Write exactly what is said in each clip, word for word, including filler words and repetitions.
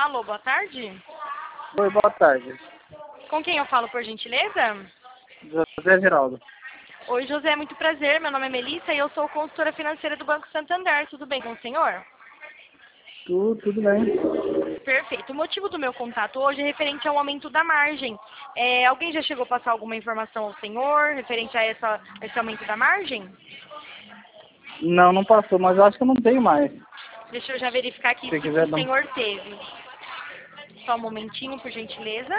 Alô, boa tarde. Oi, boa tarde. Com quem eu falo, por gentileza? José Geraldo. Oi, José, muito prazer. Meu nome é Melissa e eu sou consultora financeira do Banco Santander. Tudo bem com o senhor? Tudo, tudo bem. Perfeito. O motivo do meu contato hoje é referente ao aumento da margem. É, alguém já chegou a passar alguma informação ao senhor referente a essa, esse aumento da margem? Não, não passou, mas eu acho que eu não tenho mais. Deixa eu já verificar aqui Se se quiser o dar um... senhor teve. Só um momentinho, por gentileza.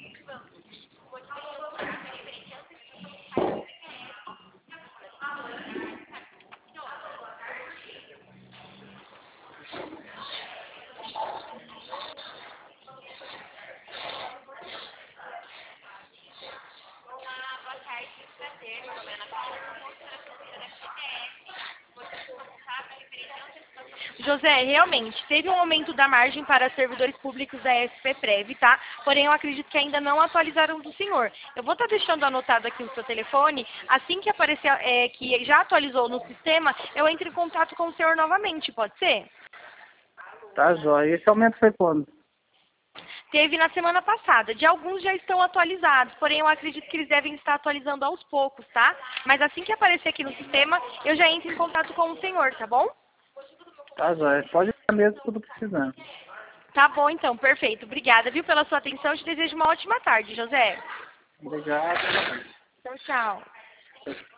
José, realmente, teve um aumento da margem para servidores públicos da S P Prev, tá? Porém, eu acredito que ainda não atualizaram do senhor. Eu vou estar deixando anotado aqui o seu telefone. Assim que aparecer é, que já atualizou no sistema, eu entro em contato com o senhor novamente, pode ser? Tá, jóia. Esse aumento foi quando? Teve na semana passada. De alguns já estão atualizados, porém eu acredito que eles devem estar atualizando aos poucos, tá? Mas assim que aparecer aqui no sistema, eu já entro em contato com o senhor, tá bom? Tá, jóia. Pode ir mesmo tudo precisando. Tá bom, então. Perfeito. Obrigada, viu, pela sua atenção. Eu te desejo uma ótima tarde, José. Obrigado. Tchau, tchau.